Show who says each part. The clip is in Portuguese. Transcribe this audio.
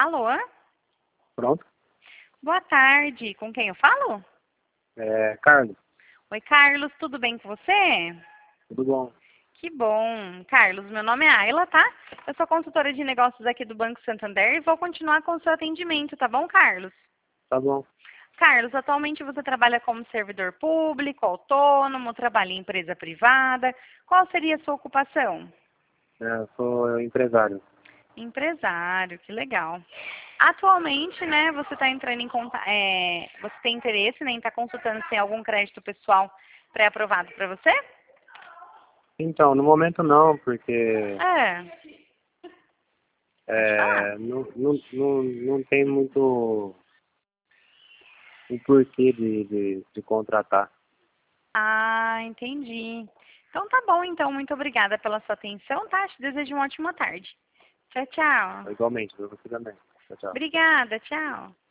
Speaker 1: Alô?
Speaker 2: Pronto?
Speaker 1: Boa tarde. Com quem eu falo?
Speaker 2: Carlos,
Speaker 1: Oi, Carlos. Tudo bem com você?
Speaker 2: tudo bom?
Speaker 1: Que bom. Carlos, meu nome é Ayla, tá? Eu sou consultora de negócios aqui do Banco Santander e vou continuar com o seu atendimento, tá bom, Carlos?
Speaker 2: Tá bom.
Speaker 1: Carlos, atualmente você trabalha como servidor público, autônomo, trabalha em empresa privada. Qual seria a sua ocupação?
Speaker 2: Eu sou empresário.
Speaker 1: Empresário, que legal. Atualmente, né, você está entrando em contato, você tem interesse, né, em estar consultando se tem algum crédito pessoal pré-aprovado para você?
Speaker 2: Então, no momento não, porque
Speaker 1: É, pode falar.
Speaker 2: não tem muito o porquê de contratar.
Speaker 1: Ah, entendi. Então tá bom, então, muito obrigada pela sua atenção, tá? Te desejo uma ótima tarde. Tchau, tchau.
Speaker 2: Igualmente, para você também. Tchau, tchau.
Speaker 1: Obrigada, tchau.